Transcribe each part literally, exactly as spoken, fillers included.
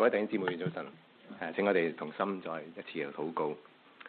各位弟兄姊妹早晨，誒請我哋同心再一次嘅禱告。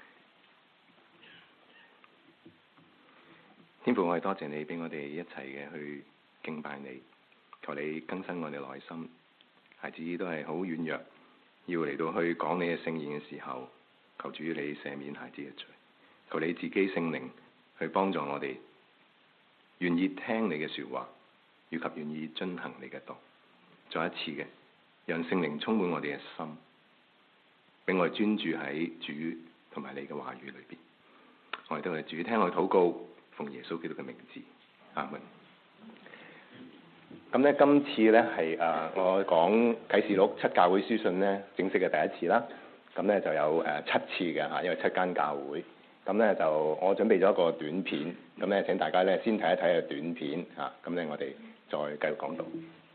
天父，我哋多謝你俾我哋一齊嘅去敬拜你，求你更新我哋內心。孩子都係好軟弱，要嚟到去講你嘅聖言嘅時候，求主你赦免孩子嘅罪，求你自己聖靈去幫助我哋，願意聽你嘅說話，以及願意遵行你嘅道。再一次嘅，讓聖靈充滿我哋嘅心，俾我哋專注喺主同埋你嘅話語裏邊。我哋都係主，聽我哋禱告，奉耶穌基督嘅名字，阿門。咁咧，今次咧係誒我講啟示錄七教會書信咧正式嘅第一次啦。咁咧就有誒七次嘅嚇，因為七間教會。咁咧就我準備咗一個短片，咁咧請大家咧先睇一睇個短片嚇，咁咧我哋再繼續講到。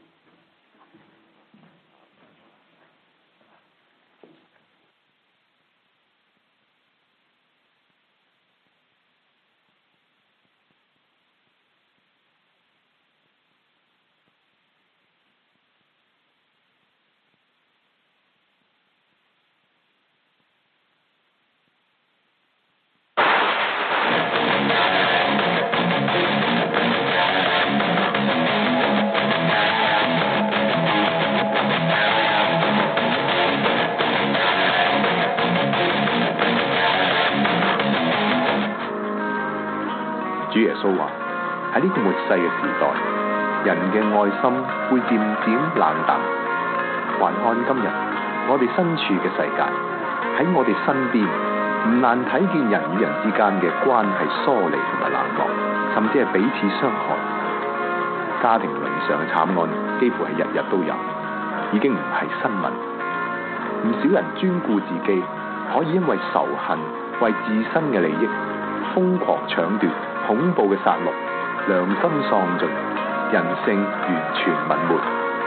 主耶穌話：喺呢個末世嘅時代，人嘅愛心會漸漸冷淡。還看今日我哋身處嘅世界，喺我哋身邊唔難睇見人與人之間嘅關係疏離同埋冷漠，甚至係彼此傷害。家庭倫常嘅慘案幾乎係日日都有，已經唔係新聞。唔少人專顧自己，可以因為仇恨為自身嘅利益瘋狂搶奪，恐怖嘅殺戮，良心喪盡，人性完全泯沒。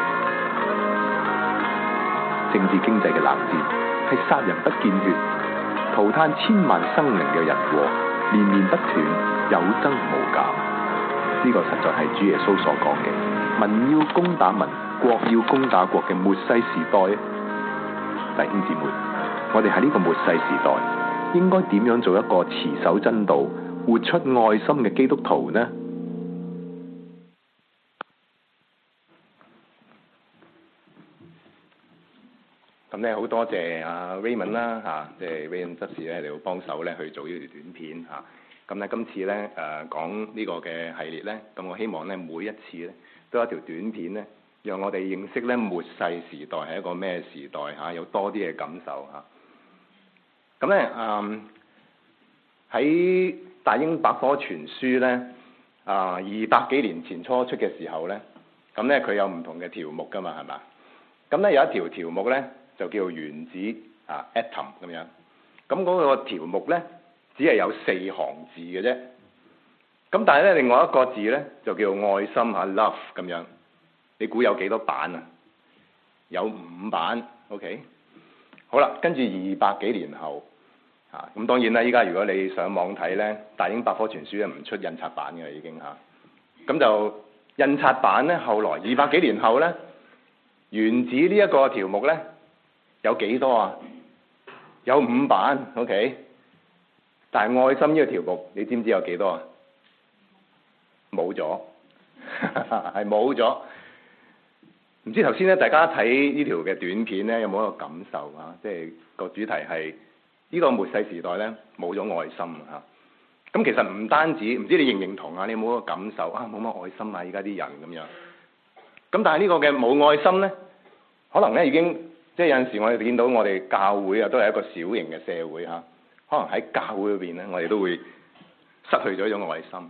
政治經濟嘅冷戰係殺人不見血，塗炭千萬生靈嘅人禍，連綿不斷，有增無減。呢、這個實在係主耶穌所講嘅民要攻打民，國要攻打國嘅末世時代。弟兄姊妹，我哋喺呢個末世時代，應該點樣做一個持守真道、活出愛心嘅基督徒呢？ 咁咧好多謝阿 Raymond 啦嚇，即係 Raymond 執事咧嚟到幫手咧去做呢條短片嚇。咁咧今次咧誒講呢個嘅系列咧，咁我希望咧每一次咧都有一條短片咧，讓我哋認識咧末世時代係一個咩時代嚇，有多啲嘅感受嚇。咁咧誒喺大英百科全書咧，啊二百幾年前初出嘅時候咧，咁咧佢有唔同嘅條目噶嘛，係嘛？咁咧有一條條目咧就叫做原子啊 atom 咁樣，咁嗰個條目咧只係有四行字嘅啫。咁但係咧另外一個字咧就叫做愛心嚇 love 咁樣，你估有幾多版啊？有五版 ，OK。好啦，跟住二百幾年後。啊，咁當然啦！依家如果你上網睇咧，大英百科全書咧唔出印刷版嘅已經嚇，咁就印刷版咧，後來二百幾年後咧，原子呢一個條目咧有幾多啊？有五版 ，OK。但係愛心呢個條目，你知唔知有幾多啊？冇咗，係冇咗。唔知頭先咧，大家睇呢條嘅短片咧，有冇一個感受啊？即係個主題係。呢個末世時代咧冇咗愛心啊！咁其實唔單止，唔知你認唔認同啊？你有冇個感受啊？冇乜愛心啊！而家啲人咁樣。咁但係呢個嘅冇愛心咧，可能咧已經即係有陣時我哋見到我哋教會啊，都係一個小型嘅社會嚇。可能喺教會裏邊咧，我哋都會失去咗一種愛心。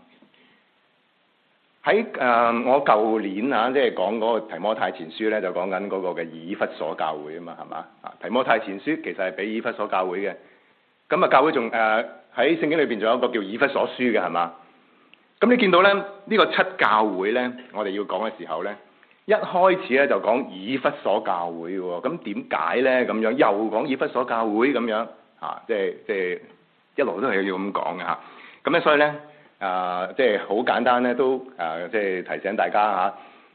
喺誒、呃、我舊年啊，即係講嗰個提摩太前書咧，就講緊嗰個嘅以弗所教會啊嘛，係嘛？啊提摩太前書其實係俾以弗所教會嘅。咁啊，教會仲誒喺聖經裏邊仲有一個叫以弗所書嘅，係嘛？咁你見到咧呢、呢個七教會咧，我哋要講嘅時候咧，一開始咧就講以弗所教會喎。咁點解咧咁樣又講以弗所教會咁樣啊？即係即係一路都係要咁講嘅嚇。咁咧所以咧啊，即係好簡單咧，都啊即係提醒大家嚇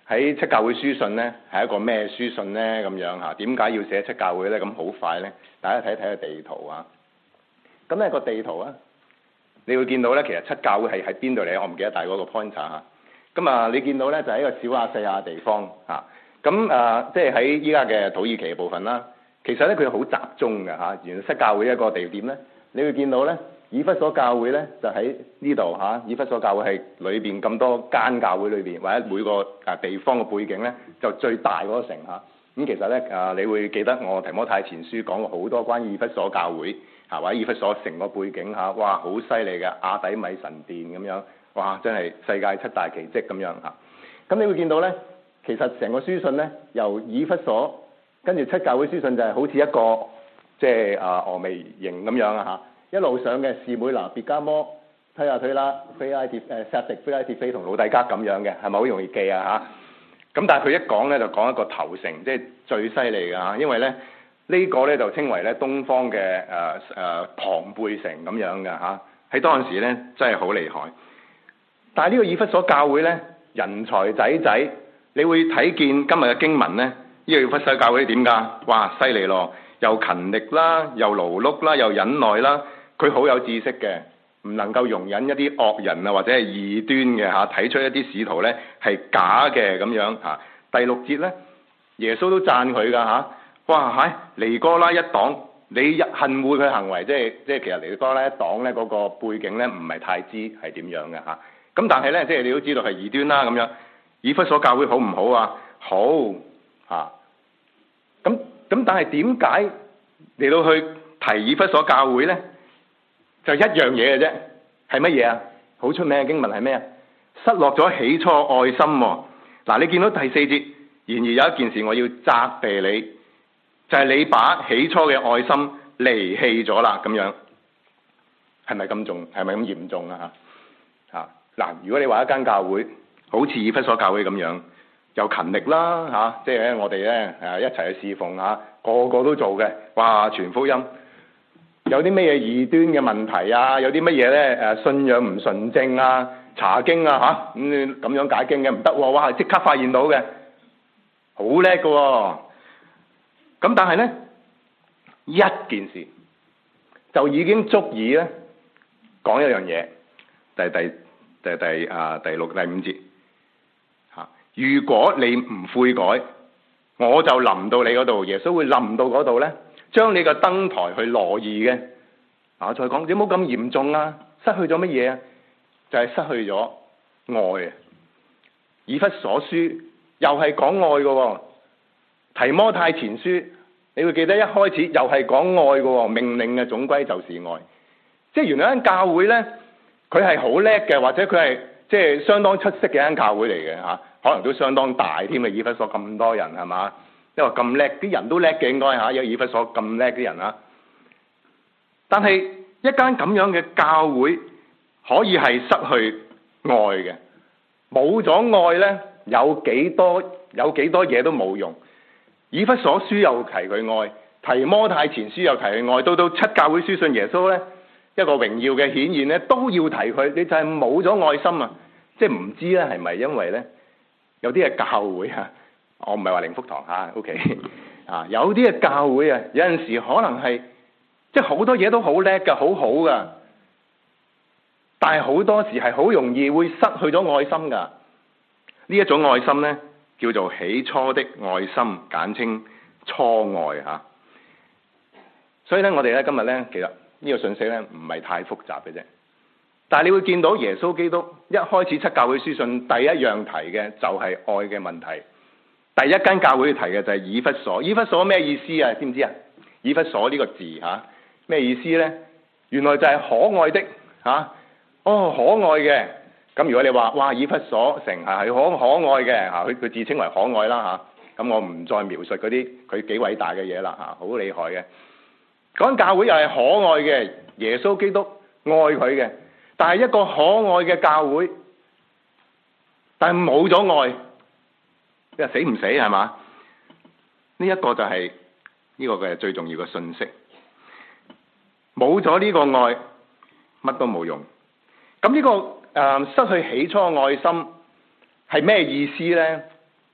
喺七教會書信咧係一個咩書信咧咁樣嚇？點解要寫七教會咧？咁好快咧，大家睇一睇個地圖啊！咁咧個地圖啊，你會見到咧，其實七教會係喺邊度嚟？我唔記得帶嗰個 pointer 嚇。咁啊，你見到咧就喺一個小亞細亞地方嚇。咁啊，即係喺依家嘅土耳其嘅部分啦。其實咧佢好集中嘅嚇。原來七教會一個地點咧，你會見到咧。以弗所教會咧就喺呢度嚇，以弗所教會係裏邊咁多間教會裏邊，或者每個誒地方嘅背景咧就最大嗰個城嚇。咁其實咧誒，你會記得我提摩太前書講過好多關於以弗所教會嚇，或者以弗所城個背景嚇，哇好犀利嘅亞底米神殿咁樣，哇真係世界七大奇蹟咁樣嚇。咁你會見到咧，其實成個書信咧由以弗所跟住七教會書信就係好似一個即係啊峨眉形咁樣啊嚇。一路上嘅士每拿、別加摩、推亞推拉、非拉鐵誒、撒狄、非拉鐵非同老底嘉咁樣嘅，係咪好容易記啊嚇？咁但係佢一講咧就講一個頭城，即係最犀利㗎嚇，因為咧呢個咧就稱為咧東方嘅誒誒龐貝城咁樣嘅嚇，喺當時咧真係好厲害。但係呢個以弗所教會咧人才仔仔，你會睇見今日嘅經文咧，呢、呢個以弗所教會點㗎？哇犀利咯，又勤力啦，又勞碌啦，又忍耐啦。佢好有知識嘅，唔能夠容忍一啲惡人啊，或者係異端嘅嚇，睇出一啲使徒咧係假嘅咁樣嚇。第六節咧，耶穌都讚佢㗎嚇，哇係尼哥拉一黨，你恨惡佢行為，即係即係其實尼哥拉一黨咧嗰個背景咧唔係太知係點樣嘅嚇。咁但係咧，即係你都知道係異端啦咁樣。以弗所教會好唔好啊？好嚇。咁咁但係點解嚟到去提以弗所教會咧？就一樣嘢嘅啫，係乜嘢啊？好出名嘅經文係咩啊？失落咗起初愛心喎、哦。嗱，你見到第四節，然而有一件事我要責備你，就係、是、你把起初嘅愛心離棄咗啦，咁樣係咪咁重？係咪咁嚴重啊？嚇嚇嗱，如果你話一間教會好似以弗所教會咁樣，又勤力啦嚇、啊，即係咧我哋咧誒一齊去侍奉嚇，個個都做嘅，哇傳福音。有啲咩嘢異端嘅問題啊？有啲乜嘢咧？誒信仰唔純正啊？查經啊嚇咁咁樣解經嘅唔得喎！哇，即刻發現到嘅，好叻嘅喎。咁但係咧一件事就已經足以咧講一樣嘢，第第第第啊第六第五節嚇。如果你唔悔改，我就臨到你嗰度，耶穌會臨到嗰度咧。將你個燈台去挪移嘅，啊！再講，你冇咁嚴重啊！失去咗乜嘢啊？就係、是、失去咗愛啊！以弗所書又係講愛嘅喎，提摩太前書你會記得一開始又係講愛嘅喎，命令嘅總歸就是愛。即係原來間教會咧，佢係好叻嘅，或者佢係即係相當出色嘅間教會嚟嘅嚇，可能都相當大添嘅。以弗所咁多人係嘛？因為咁叻，啲人都叻嘅應該嚇，有以弗所咁叻啲人啊。但係一間咁樣嘅教會可以係失去愛嘅，冇咗愛咧，有幾多有幾多嘢都冇用。以弗所書又提佢愛，提摩太前書又提佢愛，到到七教會書信耶穌咧一個榮耀嘅顯現咧都要提佢，你就係冇咗愛心啊！即係唔知咧係咪因為咧有啲嘅教會啊？我唔係話靈福堂嚇 ，OK 啊，有啲嘅教會啊，有陣時可能係即係好多嘢都好叻㗎，好好㗎，但係好多時係好容易會失去咗愛心㗎。呢一種愛心咧叫做起初的愛心，簡稱初愛嚇。所以咧，我哋咧今日咧，其實呢個信息咧唔係太複雜嘅啫。但係你會見到耶穌基督一開始七教會書信第一樣提嘅就係愛嘅問題。第一間教會提嘅就係以弗所，以弗所咩意思啊？知唔知啊？以弗所呢個字嚇咩意思咧？原來就係可愛的嚇、啊，哦可愛嘅。咁如果你話哇以弗所城係係可可愛嘅嚇，佢佢自稱為可愛啦嚇。咁我唔再描述嗰啲佢幾偉大嘅嘢啦嚇，好厲害嘅。嗰間教會又係可愛嘅，耶穌基督愛佢嘅，但係一個可愛嘅教會，但係冇咗愛。你話死唔死係嘛？呢一個就係呢個嘅最重要嘅信息。冇咗呢個愛，乜都冇用。咁呢個誒失去起初愛心係咩意思咧？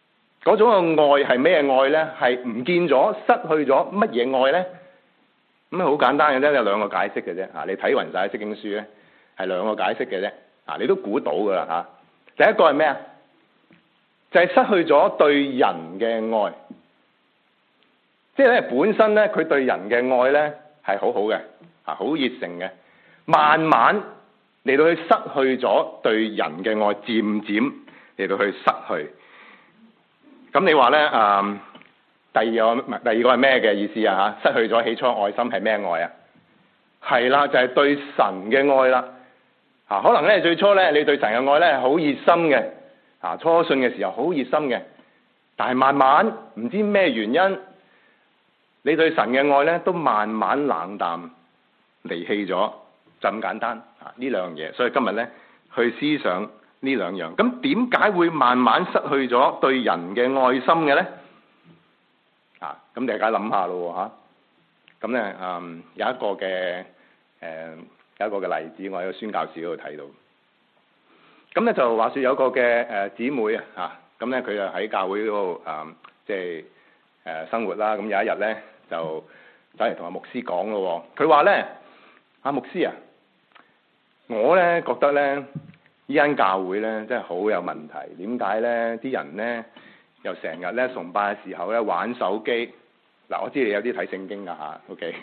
嗰種嘅愛係咩愛咧？係唔見咗、失去咗乜嘢愛咧？咁啊好簡單嘅啫，有兩個解釋嘅啫。啊，你睇勻晒釋經書咧，係兩個解釋嘅啫。啊，你都估到噶啦嚇。第一個係咩啊？就係、是、失去咗對人嘅愛，即係咧本身咧佢對人嘅愛咧係好好嘅，啊好熱誠嘅，慢慢嚟到去失去咗對人嘅愛，漸漸嚟到去失去。咁你話咧啊？第二個第二個係咩嘅意思啊？嚇，失去咗起初愛心係咩愛啊？係啦，就係、是、對神嘅愛啦。啊，可能咧最初咧你對神嘅愛咧係好熱心嘅，啊初信嘅時候好熱心嘅，但係慢慢唔知咩原因，你對神嘅愛咧都慢慢冷淡離棄咗，就咁簡單啊！呢兩樣嘢，所以今日咧去思想呢兩樣。咁點解會慢慢失去咗對人嘅愛心嘅咧？啊，咁大家諗下咯嚇。咁咧嗯有一個嘅誒。呃有一個嘅例子，我喺個宣教士嗰度睇到。咁咧就話說有個嘅誒姊妹啊，嚇咁咧佢就喺教會嗰度誒，即係誒生活啦。咁有一日咧就走嚟同阿牧師講咯。佢話咧：阿牧師啊，我咧覺得咧呢間教會咧真係好有問題。點解咧？啲人咧又成日咧崇拜嘅時候咧玩手機。嗱，我知你有啲睇聖經㗎嚇 ，OK。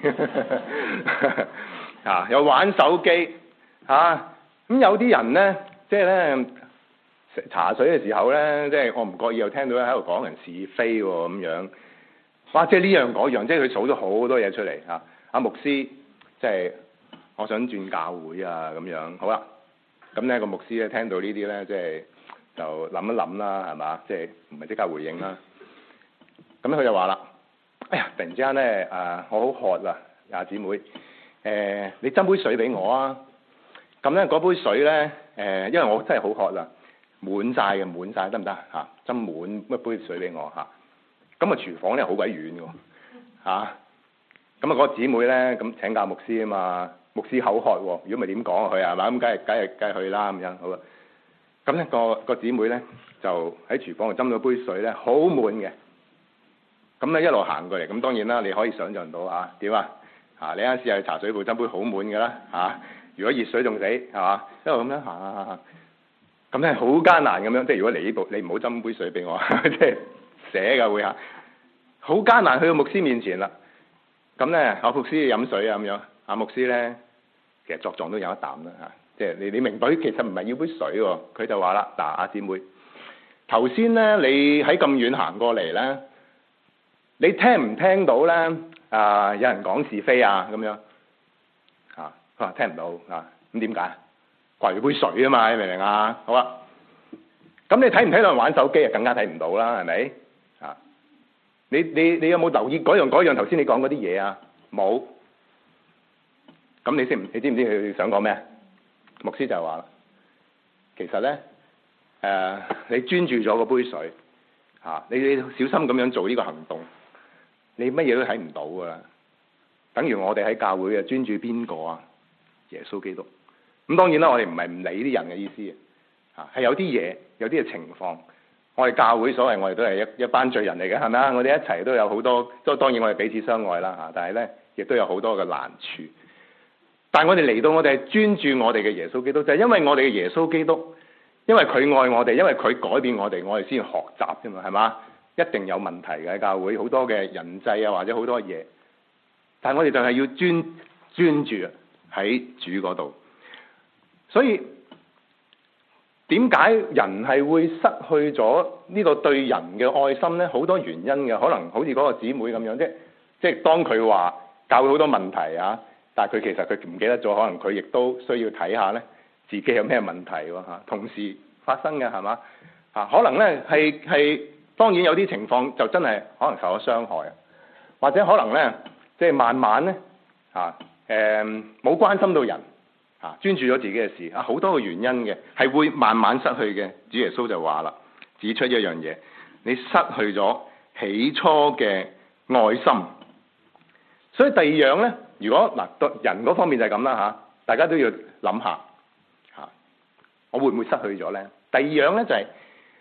啊！又玩手機嚇，咁、啊、有啲人咧，即係咧茶水嘅時候咧，即係我唔覺意又聽到喺度講人是非喎咁樣，哇！即係呢樣嗰樣，即係佢數咗好多嘢出嚟嚇。阿、啊、牧師，即係我想轉教會啊咁樣，好啦，咁咧個牧師咧聽到呢啲咧，即係就諗一諗啦，係嘛？即係唔係即刻回應啦？咁佢就話啦：哎呀，突然之間咧，啊，我好渴啊，阿姊妹。誒、呃，你斟杯水俾我啊！咁咧嗰杯水咧，誒、呃，因為我真係好渴啦，滿晒嘅，滿晒得唔得嚇？斟滿一杯水俾我嚇。咁啊，廚房咧好鬼遠嘅喎嚇。咁啊，嗰、那個姊妹咧，咁請教牧師啊嘛，牧師口渴喎，如果唔係點講啊佢係嘛？咁梗係梗係梗係去啦咁樣，好啦。咁咧、那個個姊妹咧就喺廚房度斟咗杯水咧，好滿嘅。咁咧一路行過嚟，咁當然啦，你可以想像到嚇點啊？啊！你啱試下茶水部斟杯好滿嘅啦嚇，如果熱水仲死係嘛？一路咁樣行行行行，咁咧好艱難咁樣。即係如果嚟呢部，你唔好斟杯水俾我，即係寫㗎會嚇。好艱難去到牧師面前啦。咁咧，阿牧師飲水啊咁樣。阿牧師咧，其實作狀都有一啖啦嚇。即係你你明白，其實唔係要杯水喎。佢就話啦：嗱，阿姊妹，頭先咧你喺咁遠行過嚟咧，你聽唔聽到咧？啊！有人講是非啊，咁樣啊，佢話聽唔到啊，咁點解？掛住杯水啊嘛，你明唔明啊？好啊，咁你睇唔睇到人玩手機啊？更加睇唔到啦，係咪？啊，你你你有冇留意嗰樣嗰樣頭先你講嗰啲嘢啊？冇。咁你識唔？你知唔知佢想講咩？牧師就話啦，其實咧，誒、呃，你專注咗嗰杯水，嚇、啊，你你小心咁樣做呢個行動。你乜嘢都睇唔到㗎啦，等於我哋喺教會嘅專注邊個啊？耶穌基督。咁當然啦，我哋唔係唔理啲人嘅意思啊，係有啲嘢，有啲嘅情況，我哋教會所謂我哋都係一一班罪人嚟嘅，係咪啊？我哋一齊都有好多，都當然我哋彼此相愛啦嚇，但係咧亦都有好多嘅難處。但係我哋嚟到我哋係專注我哋嘅耶穌基督，就係因為我哋嘅耶穌基督，因為佢愛我哋，因為佢改變我哋，我哋先學習啫嘛，係嘛？一定有問題嘅教會，好多嘅人際啊，或者好多嘢，但係我哋就係要專專注喺主嗰度。所以點解人係會失去咗呢個對人嘅愛心呢？好多原因嘅，可能好似嗰個姊妹咁樣，即即係當佢話教會好多問題啊，但係佢其實佢唔記得咗，可能佢亦都需要睇下呢自己有咩問題喎嚇，同時發生嘅係嘛嚇？可能呢係係。當然有啲情況就真係可能受咗傷害，或者可能咧，即係慢慢咧嚇誒冇關心到人嚇，專注咗自己嘅事啊，好多個原因嘅係會慢慢失去嘅。主耶穌就話啦，指出一樣嘢，你失去咗起初嘅愛心。所以第二樣咧，如果嗱對人嗰方面就係咁啦嚇，大家都要諗下嚇，我會唔會失去咗咧？第二樣咧就係、是。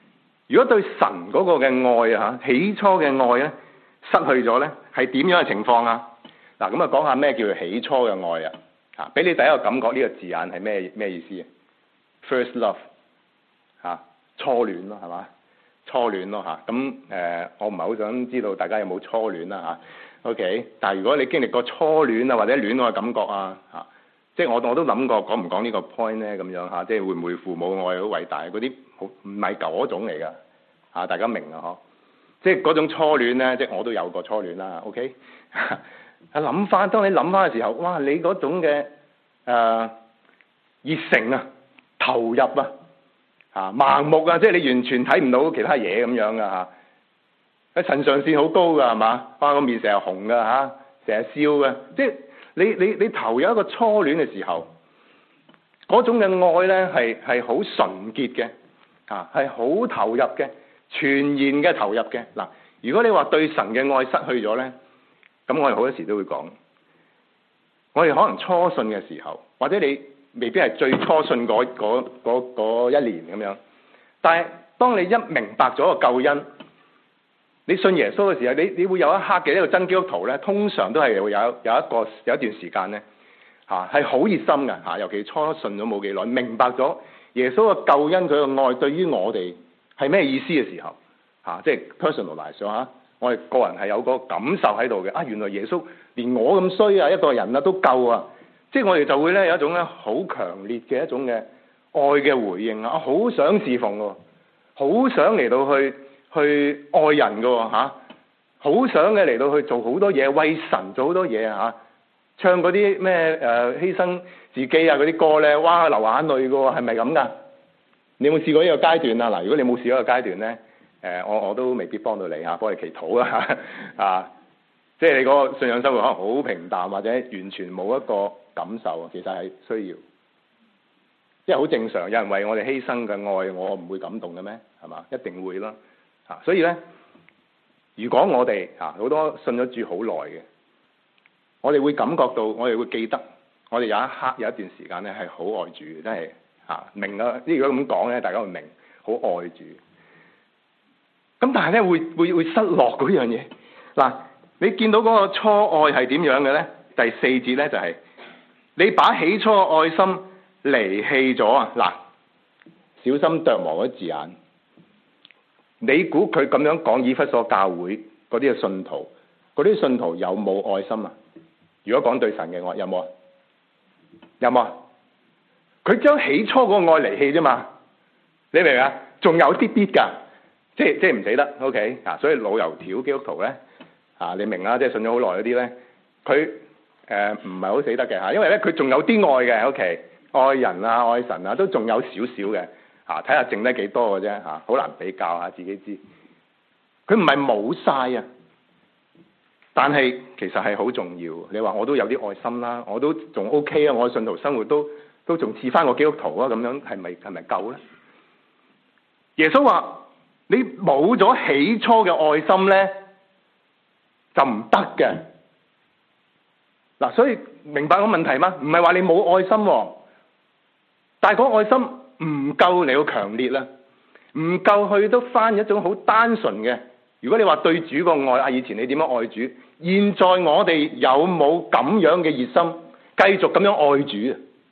如果對神嗰個嘅愛啊，起初嘅愛咧失去咗咧，係點樣嘅情況啊？嗱，咁啊講下咩叫做起初嘅愛啊？嚇，俾你第一個感覺呢個字眼係咩咩意思啊 ？First love 嚇，初戀咯，係嘛？初戀咯嚇，咁誒、呃，我唔係好想知道大家有冇初戀啦嚇。OK，但係如果你經歷過初戀啊，或者戀愛嘅感覺啊嚇，即係我我都諗過講唔講呢個 point 咧咁樣嚇，即係會唔會父母愛好偉大嗰啲好唔係嗰種嚟㗎嚇，大家明啊嗬？即係嗰種初戀咧，即係我都有過初戀啦。OK，啊諗翻，當你諗翻嘅時候，哇！你嗰種嘅誒、呃、熱誠啊、投入啊、啊盲目啊，即係你完全睇唔到其他嘢咁樣㗎嚇。喺腎上腺好高㗎係嘛？哇！個面成日紅㗎嚇，成日笑㗎。即係你你你投入一個初戀嘅時候，嗰種嘅愛咧係係好純潔嘅，啊係好投入嘅，全然嘅投入嘅。嗱，如果你話對神嘅愛失去咗咧，咁我哋好多時都會講，我哋可能初信嘅時候，或者你未必係最初信嗰嗰嗰嗰一年咁樣，但係當你一明白咗個救恩，你信耶穌嘅時候，你你會有一刻嘅一個真基督徒咧，通常都係會有有一個有一段時間咧，嚇係好熱心嘅嚇，尤其初信咗冇幾耐，明白咗耶穌嘅救恩佢嘅愛對於我哋係咩意思嘅時候，嚇即係 personalize 嚇。我哋個人係有個感受喺度嘅，啊原來耶穌連我咁衰啊一個人啊都救啊，即係我哋就會咧有一種咧好強烈嘅一種嘅愛嘅回應啊，好想侍奉喎，好想嚟到去去愛人㗎喎嚇，好想嘅嚟到去做好多嘢，為神做好多嘢啊嚇，唱嗰啲咩誒犧牲自己啊嗰啲歌咧，哇流眼淚㗎喎，係咪咁㗎？你有冇試過呢個階段啊？嗱，如果你冇試過呢個階段咧？誒、呃，我我都未必幫到你嚇，幫你祈禱啊啊！即係你嗰個信仰生活可能好平淡，或者完全冇一個感受，其實係需要，即係好正常。有人為我哋犧牲嘅愛，我唔會感動嘅咩？係嘛？一定會啦嚇、啊。所以咧，如果我哋嚇好多信咗主好耐嘅，我哋會感覺到，我哋會記得，我哋有一刻有一段時間咧係好愛主，真係嚇、啊、明啊！如果咁講咧，大家會明，好愛主。咁但係咧會會會失落嗰樣嘢。嗱，你見到嗰個初愛係點樣嘅咧？第四節咧就係、是、你把起初嘅愛心離棄咗啊！嗱，小心琢磨嗰字眼。你估佢咁樣講以弗所教會嗰啲嘅信徒，嗰啲信徒有冇愛心啊？如果講對神嘅愛，有冇啊？有冇啊？佢將起初嗰個愛離棄啫嘛，你明唔明啊？仲有啲啲㗎。即係即係唔死得 ，OK 啊！所以老油條基督徒咧，啊你明啦，即係信咗好耐嗰啲咧，佢誒唔係好死得嘅嚇，因為咧佢仲有啲愛嘅，OK，愛人啊、愛神啊，都仲有少少嘅嚇，睇下剩得幾多嘅啫嚇，好難比較下自己知。佢唔係冇晒啊，但係其實係好重要。你話我都有啲愛心啦，我都仲 OK 啊，我嘅信徒生活都都仲似翻個基督徒啊，咁樣係咪係咪夠咧？耶穌話。你冇咗起初嘅愛心咧，就唔得嘅。嗱，所以明白個問題嗎？唔係話你冇愛心，但係嗰愛心唔夠你好強烈啦，唔夠去得翻一種好單純嘅。如果你話對主個愛啊，以前你點樣愛主？現在我哋有冇咁樣嘅熱心，繼續咁樣愛主啊？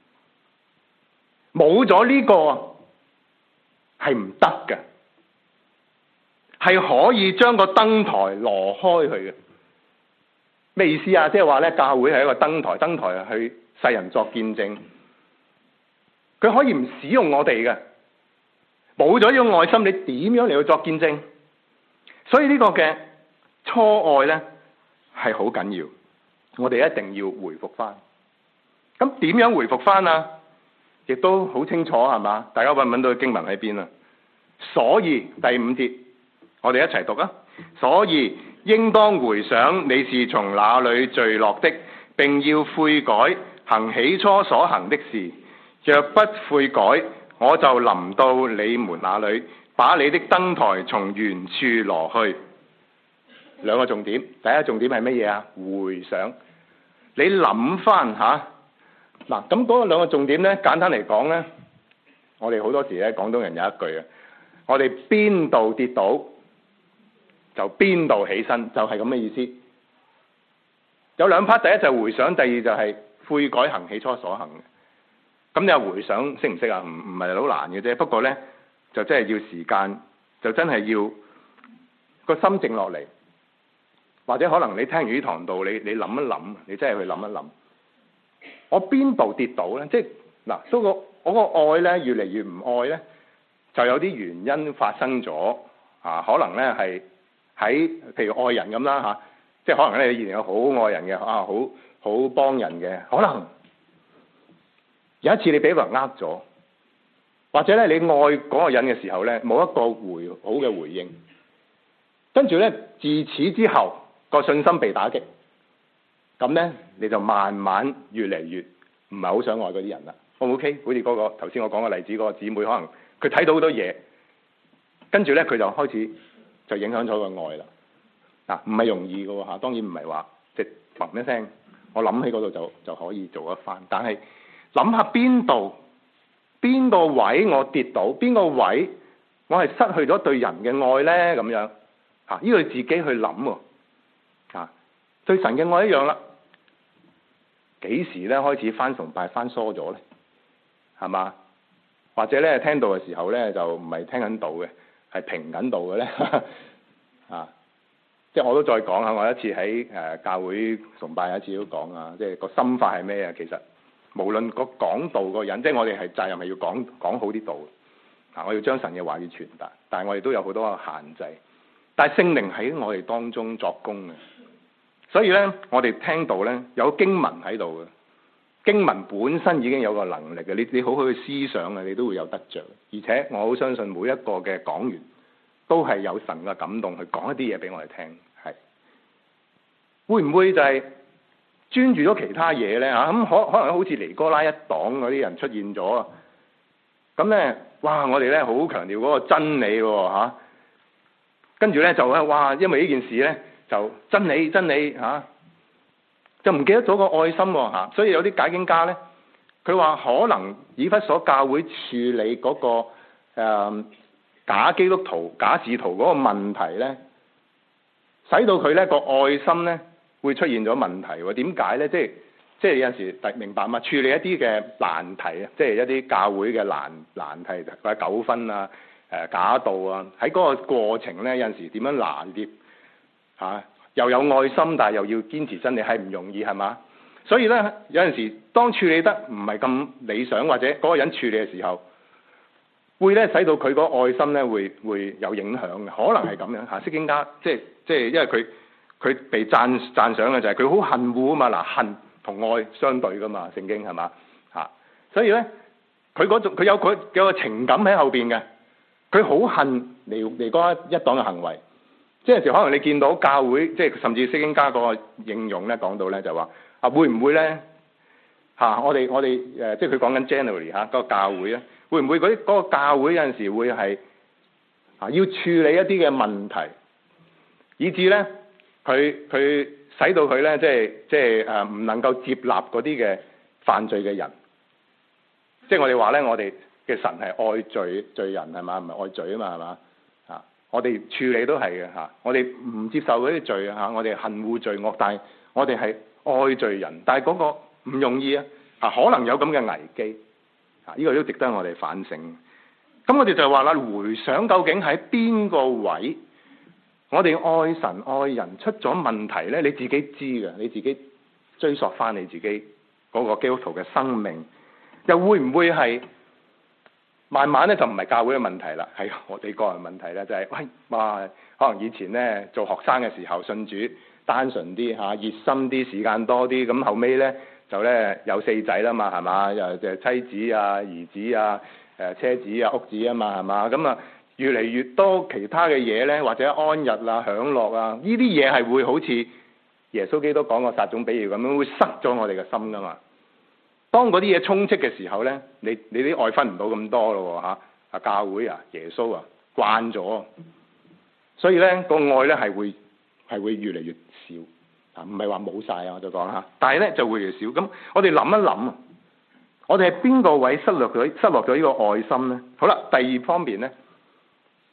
冇咗呢個係唔得嘅。係可以將個燈台挪開去嘅，咩意思啊？即係話咧，教會係一個燈台，燈台係去世人作見證。佢可以唔使用我哋嘅，冇咗呢種愛心，你點樣嚟去作見證？所以呢個嘅初愛咧係好緊要，我哋一定要回復翻。咁點樣回復翻啊？亦都好清楚係嘛？大家揾唔揾到經文喺邊啊？所以第五節。我哋一齊讀啊！所以應當回想你是從哪裏墜落的，並要悔改，行起初所行的事。若不悔改，我就臨到你們那裏，把你的燈台從原處挪去。兩個重點，第一個重點係乜嘢啊？回想，你諗翻吓嗱，咁嗰個兩個重點咧，簡單嚟講咧，我哋好多時咧廣東人有一句啊。 我哋邊度跌倒就邊度起身，就係咁嘅意思。有兩 part， 第一就係回想，第二就係悔改行起初所行嘅。咁你又回想識唔識啊？唔唔係好難嘅啫。不過咧就真係要時間，就真係要個心靜落嚟，或者可能你聽完呢堂道，你你諗一諗，你真係去諗一諗，我邊度跌倒咧？即係嗱，所以個我個愛咧越嚟越唔愛咧，就有啲原因發生咗啊。可能咧係喺譬如愛人咁啦嚇。即係可能咧，你以前有好愛人嘅啊，好好幫人嘅，可能有一次你俾個人呃咗，或者咧你愛嗰個人嘅時候咧，冇一個回好嘅回應，跟住咧自此之後個信心被打擊，咁咧你就慢慢越嚟越唔係好想愛嗰啲人啦。O 唔 OK？好似嗰個頭先我講嘅例子，嗰個姊妹可能佢睇到好多嘢，跟住咧佢就開始就影響咗個愛啦。嗱，唔係容易嘅喎嚇，當然唔係話即係砰一聲，我諗起嗰度就就可以做一番。但係諗下邊度邊個位我跌倒，邊個位我係失去咗對人嘅愛咧？咁樣嚇，呢個自己去諗喎嚇。對神嘅愛一樣啦，幾時咧開始翻崇拜翻疏咗咧？係嘛？或者咧聽到嘅時候咧就唔係聽緊道嘅，係評緊道嘅咧啊！即係我都再講下，我一次喺誒教會崇拜有一次都講啊，即係個心法係咩啊？其實無論個講道個人，即係我哋係責任係要講講好啲道啊，我要將神嘅話語傳達，但係我哋都有好多限制。但係聖靈喺我哋當中作工嘅，所以咧我哋聽到咧有經文喺度嘅，經文本身已經有個能力嘅，你你好好去思想嘅，你都會有得着。而且我好相信每一個嘅講員都係有神嘅感動去講一啲嘢俾我哋聽。會唔會就係專注咗其他嘢咧嚇？咁可可能好似尼哥拉一黨嗰啲人出現咗啊！咁咧，哇！我哋咧好強調嗰個真理喎嚇，跟住咧就咧哇，因為呢件事咧就真理真理嚇、啊，就唔記得咗個愛心喎嚇。所以有啲解經家咧，佢話可能以弗所教會處理嗰、那個、呃、假基督徒、假使徒嗰個問題咧，使到佢咧個愛心咧會出現咗問題喎？點解咧？即係即係有陣時明白嘛？處理一啲嘅難題啊，即係一啲教會嘅難難題或者糾紛啊、誒假道啊，喺嗰個過程咧有陣時點樣拿捏嚇？又有愛心，但係又要堅持真理，係唔容易係嘛？所以咧有陣時當處理得唔係咁理想，或者嗰個人處理嘅時候，會咧使到佢嗰個愛心咧會會有影響嘅，可能係咁樣嚇。釋經家即係即係因為佢佢被讚讚賞嘅就係佢好恨惡啊嘛，嗱恨同愛相對噶嘛，聖經係嘛嚇，所以咧佢嗰種佢有佢有個情感喺後邊嘅，佢好恨尼尼哥一黨嘅行為，即係有時可能你見到教會即係甚至釋經家嗰個應用咧講到咧就話啊會唔會咧嚇、啊、我哋我哋誒即係佢講緊 generally 嚇嗰個教會咧會唔會嗰啲嗰個教會有陣時會係啊要處理一啲嘅問題，以至咧佢佢使到佢咧即係即係誒唔能夠接納嗰啲嘅犯罪嘅人，即係我哋話咧我哋嘅神係愛罪罪人係嘛，唔係愛罪啊嘛係嘛啊，我哋處理都係嘅嚇，我哋唔接受嗰啲罪嚇，我哋恨惡罪惡，但係我哋係愛罪人，但係嗰個唔容易啊，啊可能有咁嘅危機啊，呢個都值得我哋反省。咁我哋就話啦，回想究竟喺邊個位，我哋愛神愛人出咗問題咧？你自己知嘅，你自己追溯翻你自己嗰個基督徒嘅生命，又會唔會係慢慢咧就唔係教會嘅問題啦，係我哋個人問題咧，就係、是、喂哇，可能以前咧做學生嘅時候信主單純啲嚇，熱心啲，時間多啲，咁後尾咧就咧有四仔啦嘛，係嘛？又就妻子啊、兒子啊、誒車子啊、屋子啊嘛，係嘛？咁啊越嚟越多其他嘅嘢咧，或者安逸啊、享樂啊，呢啲嘢係會好似耶穌基督講個撒種比喻咁樣，會塞咗我哋嘅心噶嘛。當嗰啲嘢充斥嘅時候咧，你你啲愛分唔到咁多咯嚇，啊教會啊、耶穌啊慣咗，所以咧個愛咧係會係會越嚟越少啊，唔係話冇晒啊，我就講嚇，但係咧就會越少。咁我哋諗一諗啊，我哋係邊個位失落咗失落咗呢個愛心咧？好啦，第二方面咧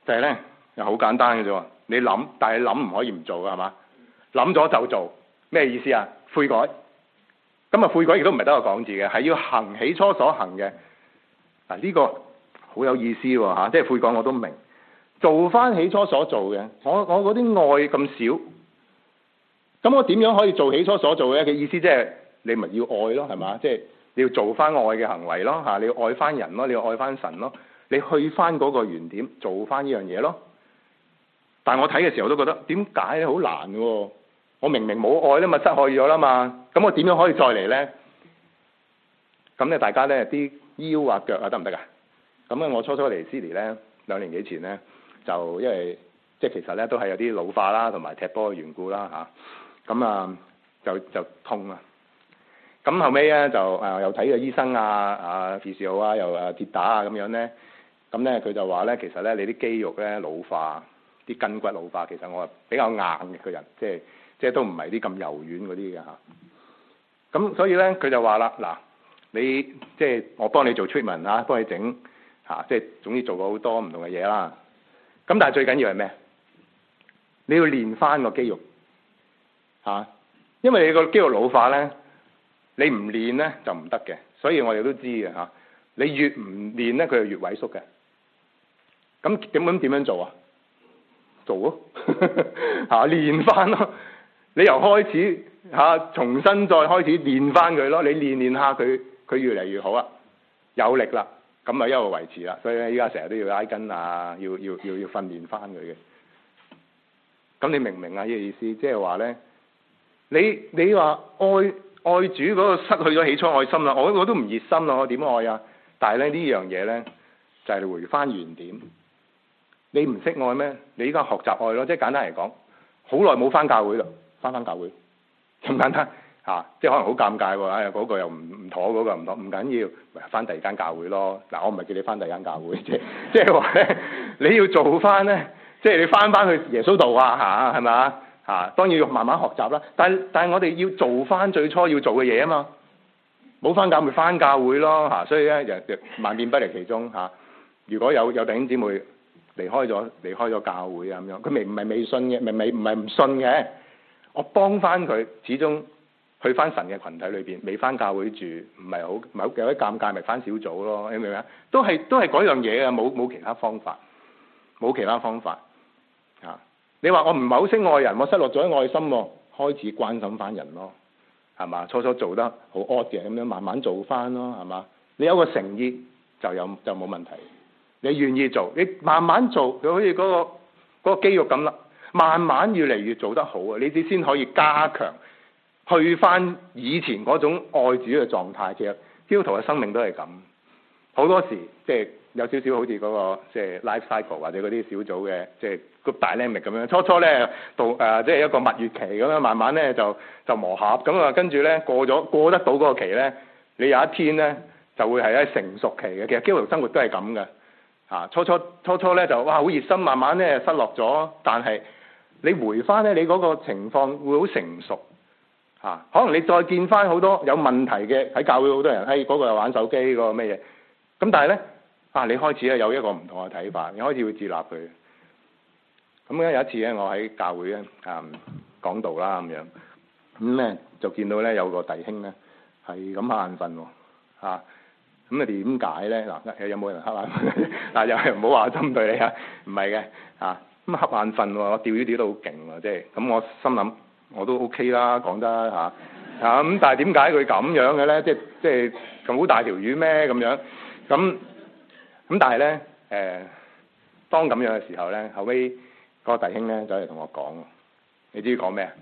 就係咧又好簡單嘅啫喎。你諗，但係諗唔可以唔做㗎，係嘛？諗咗就做，咩意思啊？悔改。咁啊，悔改亦都唔係得個講字嘅，係要行起初所行嘅。嗱，呢個好有意思喎嚇，即係悔改我都明，做翻起初所做嘅。我我嗰啲愛咁少，咁我點樣可以做起初所做嘅？嘅意思即係你咪要愛咯，係嘛？即係你要做翻愛嘅行為咯嚇，你要愛翻人咯，你要愛翻神咯，你去翻嗰個原點，做翻呢樣嘢咯。但係我睇嘅時候都覺得點解咧好難喎？我明明冇愛咧，咪失害咗啦嘛。咁我點樣可以再嚟咧？咁咧，大家咧啲腰啊腳啊得唔得㗎？咁咧，我初初嚟悉尼咧，兩年幾前咧，就因為即係其實咧都係有啲老化啦，同埋踢波嘅緣故啦嚇。咁啊就就痛啊。咁後尾咧就誒又睇個醫生啊啊 physio 啊又誒跌打啊咁樣咧。咁咧佢就話咧，其實咧你啲肌肉咧老化，啲筋骨老化，其實我係比較硬嘅個人，即係。即係都唔係啲咁柔軟嗰啲嘅嚇，咁所以咧佢就話啦，嗱你即係我幫你做 treatment 嚇，幫你整嚇，即係總之做過好多唔同嘅嘢啦。咁但係最緊要係咩？你要練翻個肌肉嚇，因為你個肌肉老化咧，你唔練咧就唔得嘅。所以我哋都知嘅嚇，你越唔練咧，佢就越萎縮嘅。咁點咁點樣做啊？做咯嚇，練翻咯。你由開始嚇、啊，重新再開始練翻佢咯。你練練下佢，佢越嚟越好啦，有力啦，咁咪一路維持啦。所以咧，依家成日都要拉筋啊，要要要要訓練翻佢嘅。咁你明唔明啊？呢個意思即係話咧，你你話愛愛主嗰個失去咗起初愛心啦，我我都唔熱心啦，我點愛啊？但係咧呢樣嘢咧，就係、是、回翻原點。你唔識愛咩？你依家學習愛咯，即係簡單嚟講，好耐冇翻教會啦。翻翻教會咁簡單嚇、啊，即係可能好尷尬喎！哎呀，嗰個又唔唔妥，嗰個唔妥，唔緊要，翻第二間教會咯。嗱，我唔係叫你翻第二間教會，即係即係話咧，你要做翻咧，即係你翻翻去耶穌道啊嚇，係咪啊嚇？當然要慢慢學習啦。但係但係我哋要做翻最初要做嘅嘢啊嘛，冇翻教會翻教會咯嚇。所以咧，日日萬變不離其宗嚇、啊。如果有有弟兄姊妹離開咗離開咗教會啊咁樣，佢未唔係未信嘅，未未唔係唔信嘅。我幫翻佢，始終去翻神嘅群體裏邊，未翻教會住，唔係好唔係有啲尷尬，咪翻小組咯，你明唔明啊？都係都係嗰樣嘢嘅，冇冇其他方法，冇其他方法啊！你話我唔係好識愛人，我失落咗愛心喎，開始關心翻人咯，係嘛？初初做得好 odd 嘅，咁樣慢慢做翻咯，係嘛？你有個誠意就有就冇問題，你願意做，你慢慢做，佢好似嗰個嗰個肌肉咁啦。慢慢越嚟越做得好啊！你哋先可以加強，去翻以前嗰種愛主嘅狀態。其實基督徒嘅生命都係咁，好多時即係有少少好似嗰個即係 life cycle 或者嗰啲小組嘅即係 group dynamic咁樣。初初咧到誒即係一個蜜月期咁樣，慢慢咧就就磨合咁啊，跟住咧過咗過得到嗰個期咧，你有一天咧就會係一成熟期嘅。其實基督徒生活都係咁嘅嚇，初初初初咧就哇好熱心，慢慢咧失落咗，但係你回翻咧，你嗰個情況會好成熟嚇、啊。可能你再見翻好多有問題嘅喺教會好多人，誒、哎、嗰、那個又玩手機，嗰、那個咩嘢？咁但係咧啊，你開始咧有一個唔同嘅睇法，你開始會接納佢。咁咧有一次咧，我喺教會咧啊講道啦咁樣，咁咧就見到咧有個弟兄咧係咁瞌眼瞓喎嚇。咁啊點解咧？嗱，有冇人瞌眼瞓？嗱，又係唔好話針對你啊，唔係嘅嚇。咁瞌眼瞓喎，我釣魚釣得好勁喎，即係咁我心諗我都 OK 啦，講得嚇嚇咁，但係點解佢咁樣嘅咧？即係即係咁好大條魚咩咁樣？咁咁但係咧誒，當咁樣嘅時候咧，後尾嗰個弟兄咧走嚟同我講，你知講咩啊？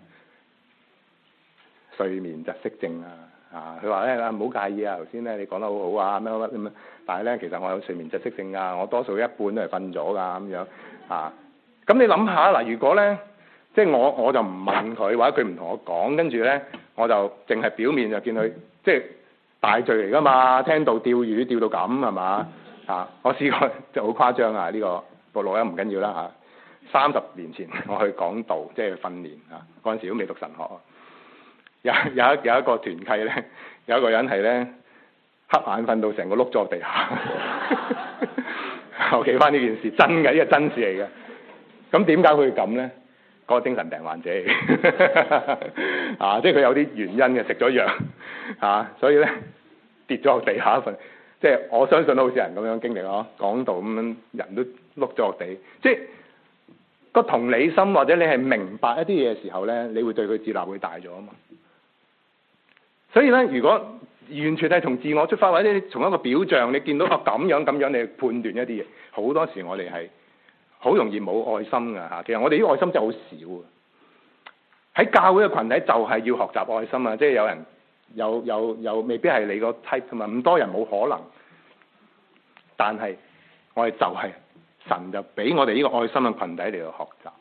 睡眠窒息症啊！啊，佢話咧啊唔好介意啊，頭先咧你講得好好啊，乜乜乜咁樣，但係咧其實我有睡眠窒息症啊，我多數一半都係瞓咗㗎咁樣啊。咁你諗下嗱，如果咧，即係我我就唔問佢，或者佢唔同我講，跟住咧我就淨係表面就見佢，即係大罪嚟㗎嘛，聽到釣魚釣到咁係嘛啊！我試過即係好誇張啊！呢、這個個錄音唔緊要啦嚇。三十年前我去講道，即係訓練啊，嗰陣時都未讀神學啊。有有一有一個團契咧，有一個人係咧瞌眼瞓到成個碌咗地下。 我記翻呢件事真嘅，呢個真事嚟嘅。咁點解會咁咧？嗰、嗰個精神病患者嚟嘅啊，即係佢有啲原因嘅，食咗藥啊，所以咧跌咗落地下一份。即係我相信都好似人咁樣經歷咯，講道咁樣人都碌咗落地。即係個同理心或者你係明白一啲嘢嘅時候咧，你會對佢接納會大咗啊嘛。所以咧，如果完全係從自我出發，或者你從一個表象，你見到啊咁樣咁樣，你去判斷一啲嘢，好多時我哋係好容易冇愛心㗎嚇。其實我哋啲愛心真係好少啊。喺教會嘅群體就係要學習愛心啊，即係有人有有有未必係你個 type 同埋咁多人冇可能，但係我哋就係、是、神就俾我哋呢個愛心嘅群體嚟到學習。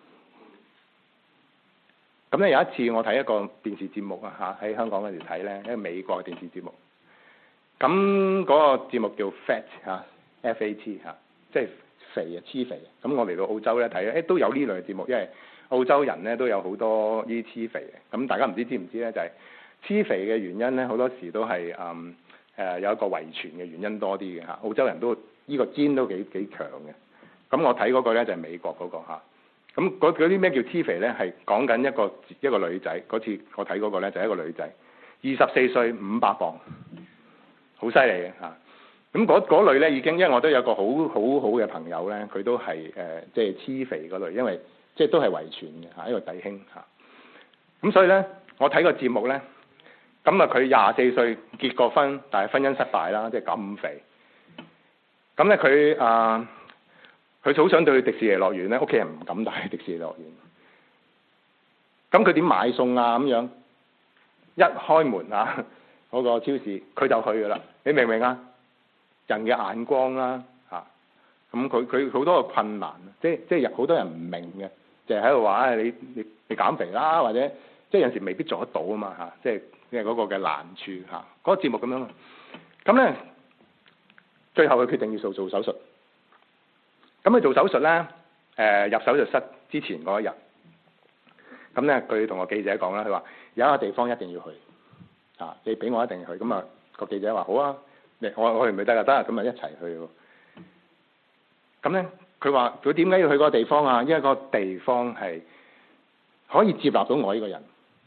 咁咧有一次我睇一個電視節目啊嚇，喺香港嗰時睇咧，一個美國嘅電視節目。咁嗰個節目叫 Fat 嚇 ，F A T 嚇，即係肥啊，黐肥。咁我嚟到澳洲咧睇咧，誒都有呢類嘅節目，因為澳洲人咧都有好多呢啲黐肥嘅。咁大家唔知知唔知咧？就係、是、黐肥嘅原因咧，好多時都係誒誒有一個遺傳嘅原因多啲嘅嚇。澳洲人都呢、這個 gene 都幾幾強嘅。咁我睇嗰個咧就係、是、美國嗰、那個嚇。咁嗰啲咩叫黐肥咧？係講緊一個一個女仔。嗰次我睇嗰個咧就係一個女仔，二十四歲，五百磅，好犀利嘅嚇。咁嗰嗰類咧已經，因為我都有個好好好嘅朋友咧，佢都係誒即係黐肥嗰類，因為即係都係遺傳嘅嚇，一個弟兄嚇。咁所以咧，我睇個節目咧，咁啊佢廿四歲結過婚，但係婚姻失敗啦，即係咁肥。咁咧佢啊。佢好想對迪士尼樂園咧，屋企人唔敢帶去迪士尼樂園。咁佢點買餸啊？咁樣一開門啊，嗰、那個超市佢就去噶啦。你明唔明啊？人嘅眼光啦、啊，嚇咁佢佢好多個困難，即即係好多人唔明嘅，就係喺度話你你你減肥啦，或者即係有時未必做得到啊嘛嚇，即係即係嗰個嘅難處嚇。嗰、啊那個節目咁樣，咁咧最後佢決定要做做手術。咁佢做手術咧，誒、呃、入手術室之前嗰一日，咁咧佢同個記者講啦，佢話有一個地方一定要去，啊，你俾我一定去。咁啊個記者話好啊，你我我去唔去得啊？得啊，咁啊一齊去喎。咁咧佢話佢點解要去嗰個地方啊？因為個地方係可以接納到我呢個人，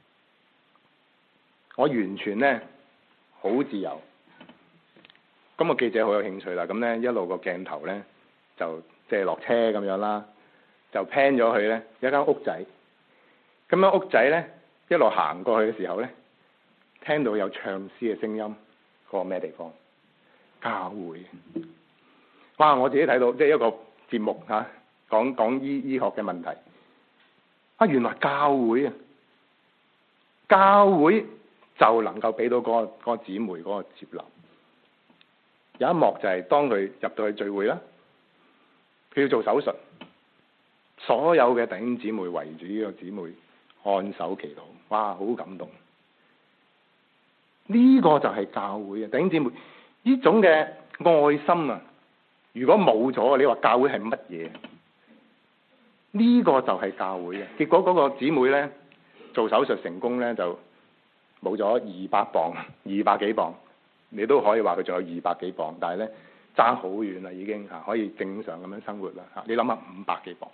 我完全咧好自由。咁個記者好有興趣啦，咁咧一路個鏡頭咧就即係落車咁樣啦，就 pan 咗去咧有一間屋仔。咁樣屋仔咧一路行過去嘅時候咧，聽到有唱詩嘅聲音。嗰個咩地方？教會。哇！我自己睇到即係一個節目嚇、啊，講講醫醫學嘅問題。啊，原來教會啊，教會就能夠俾到嗰、嗰個嗰個姊妹嗰個接納。有一幕就係當佢入到去聚會啦。佢要做手術，所有嘅弟兄姊妹圍住呢個姊妹按手祈禱，哇，好感動！呢、這個就係教會啊，弟兄姊妹呢種嘅愛心啊，如果冇咗，你話教會係乜嘢？呢、這個就係教會啊！結果嗰個姊妹咧做手術成功咧，就冇咗二百磅，二百幾磅，你都可以話佢仲有二百幾磅，但係咧。爭好遠啦，已經嚇可以正常咁樣生活啦嚇！你諗下五百幾磅，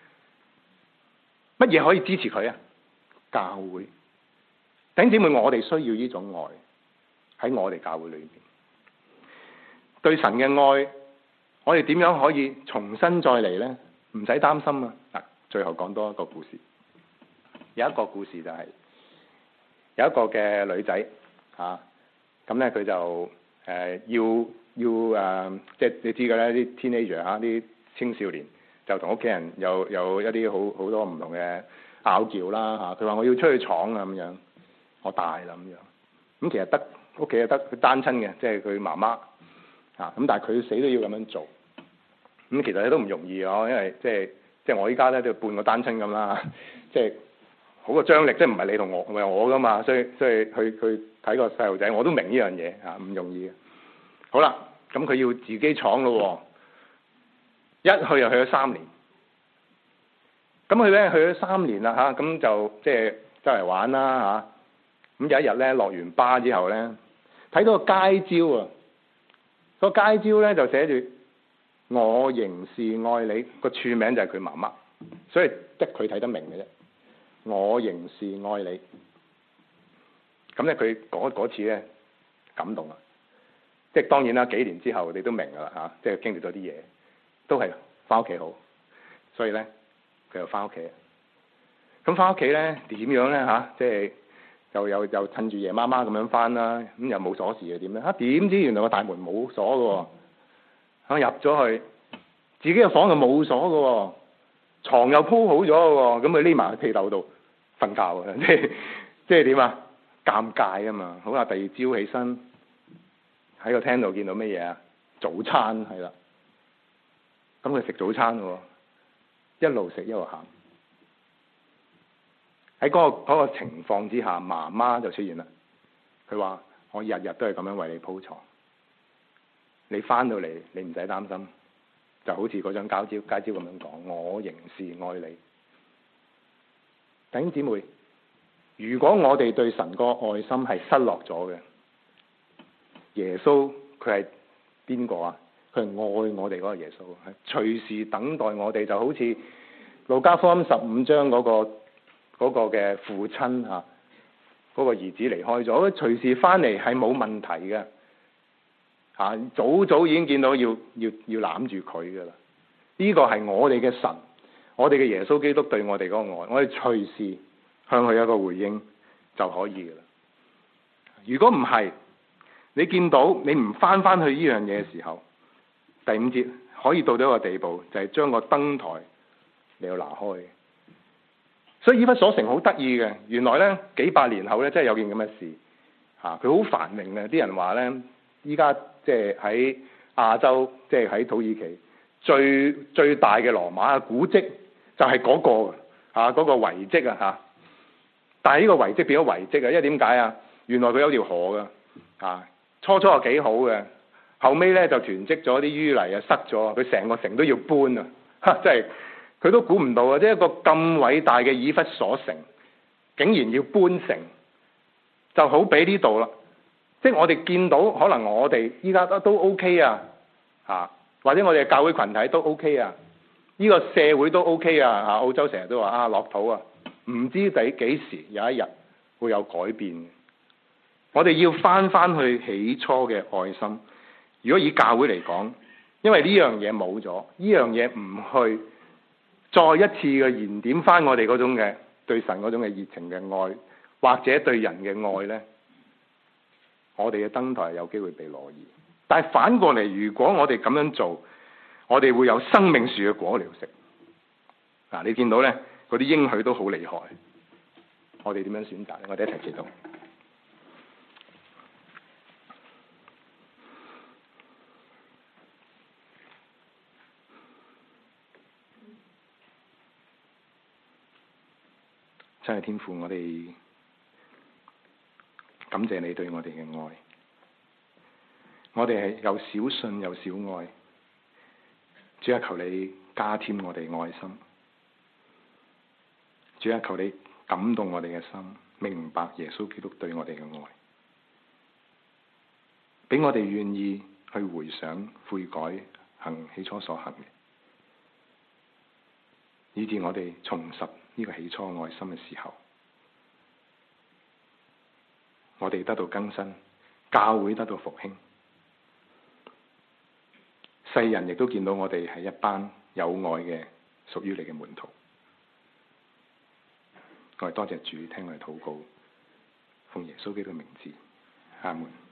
乜嘢可以支持佢啊？教會，弟兄姊妹，我哋需要呢種愛喺我哋教會裏邊，對神嘅愛，我哋點樣可以重新再嚟咧？唔使擔心啊！嗱，最後講多一個故事，有一個故事就係、是、有一個嘅女仔嚇，咁咧佢就誒、呃、要。要誒、呃，即係你知嘅咧，啲 teenager 嚇，啲青少年就同屋企人有有一啲好好多唔同嘅拗撬啦嚇。佢話我要出去闖啊咁樣，我大啦咁樣。咁其實得屋企係得佢單親嘅，即係佢媽媽嚇。咁但係佢死都要咁樣做。咁其實你都唔容易哦，因為即係即係我依家咧都半個單親咁啦，即係好個張力，即係唔係你同我唔係我噶嘛，所以所以去去睇個細路仔，我都明呢樣嘢嚇，唔容易嘅。好啦。咁佢要自己闖咯，一去就去咗三年。咁佢咧去咗三年啦嚇，咁就即係周圍玩啦嚇。咁有一日咧落完巴之後咧，睇到個街招啊，個街招咧就寫住我仍是愛你，個署名就係佢媽媽，所以得佢睇得明嘅啫。我仍是愛你。咁咧，佢嗰嗰次咧感動啊！即係當然啦，幾年之後你都明㗎啦嚇，即係經歷咗啲嘢，都係翻屋企好。所以咧，佢又翻屋企。咁翻屋企咧點樣咧嚇？即係又又又趁住夜媽媽咁樣翻啦，咁又冇鎖匙嘅點咧？嚇點知原來個大門冇鎖嘅喎，嚇入咗去，自己嘅房又冇鎖嘅喎，牀又鋪好咗嘅喎，咁佢匿埋喺被竇度瞓覺嘅，即係即係點啊？尷尬啊嘛！好啦，第二朝起身喺個廳度見到乜嘢啊？早餐係啦，咁佢食早餐喎，一路食一路喊。喺嗰個嗰個情況之下，媽媽就出現啦。佢話：我日日都係咁樣為你鋪床，你翻到嚟你唔使擔心，就好似嗰張膠紙街招咁樣講，我仍是愛你。弟兄姊妹，如果我哋對神個愛心係失落咗嘅，耶穌佢係邊個啊？佢係愛我哋嗰個耶穌，係隨時等待我哋，就好似路加福音十五章嗰個。嗰個嘅父親嚇，嗰個兒子離開咗，隨時翻嚟係冇問題嘅嚇，早早已經見到要要要攬住佢㗎啦。呢個係我哋嘅神，我哋嘅耶穌基督對我哋嗰個愛，我哋隨時向佢一個回應就可以㗎啦。如果唔係，你見到你唔翻翻去呢樣嘢嘅時候，第五節可以到到一個地步，就係將個燈台你要拿開。所以以弗所城好得意嘅，原來咧幾百年後咧，真係有件咁嘅事嚇，佢好繁榮嘅。啲人話咧，依家即係喺亞洲，即係喺土耳其最最大嘅羅馬嘅古蹟就係嗰個嚇，嗰個遺跡啊嚇。但係呢個遺跡變咗遺跡啊，因為點解啊？原來佢有條河㗎嚇，初初係幾好嘅，後尾咧就囤積咗啲淤泥啊，塞咗，佢成個城都要搬啊嚇，真係。佢都估唔到啊！即係一個咁偉大嘅以弗所城，竟然要搬城，就好比呢度啦。即係我哋見到，可能我哋依家都都 OK 啊，嚇，或者我哋嘅教會群體都 OK 啊，呢個社會都 OK 啊，嚇，澳洲成日都話啊落土啊，唔知第幾時有一日會有改變。我哋要翻翻去起初嘅愛心。如果以教會嚟講，因為呢樣嘢冇咗，呢樣嘢唔去。再一次嘅燃點翻我哋嗰種嘅對神嗰種嘅熱情嘅愛，或者對人嘅愛呢，我哋嘅燈台有機會被挪移。但係反過嚟，如果我哋咁樣做，我哋會有生命樹嘅果療食。嗱，你見到呢嗰啲應許都好厲害。我哋點樣選擇呢？我哋一齊祈禱。真係天父，我哋感謝你對我哋嘅愛。我哋係有小信有小愛，主啊，求你加添我哋愛心。主啊，求你感動我哋嘅心，明白耶穌基督對我哋嘅愛，俾我哋願意去回想悔改，行起初所行嘅，以致我哋重拾呢個起初愛心嘅時候，我哋得到更新，教會得到復興，世人亦都見到我哋係一班有愛嘅屬於你嘅門徒。我哋多謝主，聽我哋禱告，奉耶穌基督嘅名字，阿門。